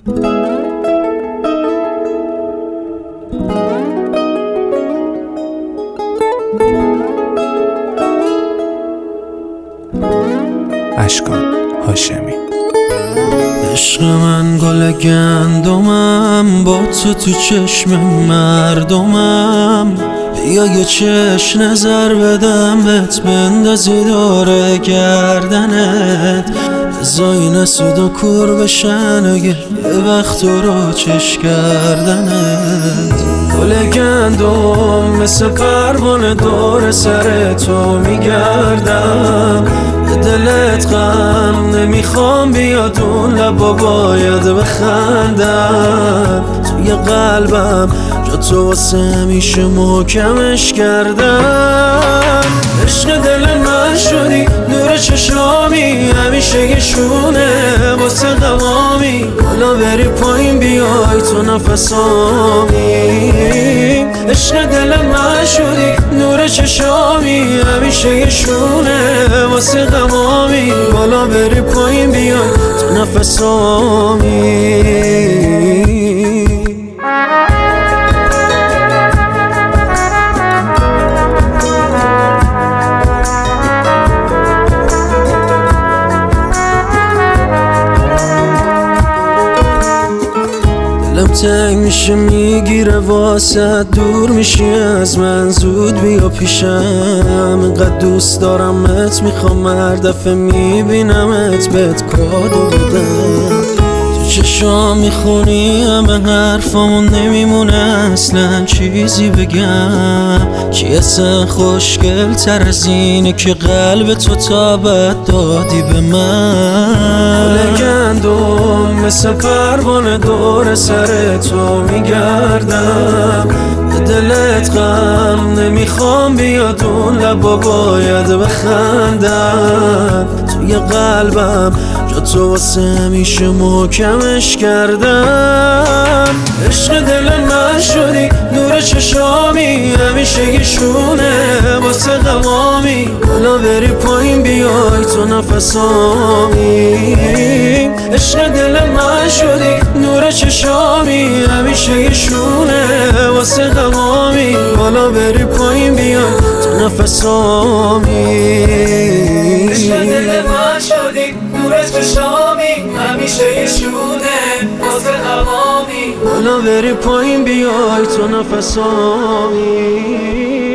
اشکان هاشمی. عشق من گل گندمم، با تو چشم مردمم. بیا یه چشم نظر بدم بهت، بندازی دور گردنت. بزای نسود و کور بشن اگه یه وقت رو چش کردنت. گل گندم مثل پروانه دور سر تو میگردم. دلت غم نمیخوام بیاد اون لبا باید بخندم. توی قلبم جا تو واسه میشه محکمش کردم. عشق دل من شدی نور چشامی، همیشه یه شونه واسه غوامی. حالا بری پایین بیای تو نفسامی. عشق دل من شدی نور چشامی، همیشه یه شونه واسه غوامی. بالا بری پایین بیای تو نفسامی. دلم تنگ میشه میگیره واسه، دور میشی از من زود بیا پیشم. اینقدر دوست دارمت میخوام هر دفعه میبینمت بهت کادو بدم. تو چشام میخونی همه حرفامون، نمیمونه اصلا چیزی بگم. کی اصلا خوشگل تر از اینه که قلب تو تابت دادی به من. گندم مثل پروانه دور سر تو میگردم. دلت غم نمیخوام بیاد اون لبا باید بخندم. توی قلبم جا تو واسه میشه محکمش کردم. عشق دل من شدی نور چشامی، همیشه یه شونه واسه غوامی. حالا بری پایین بیای تو نفسامی. عشق دل من شدی نور چشامی، همیشه یه شونه واسه غوامی. حالا بری پایین بیای تو نفسامی. عشق دل من شدی نور چشامی، همیشه یه شونه واسه غوامی. حالا بری پایین بیای تو نفسامی.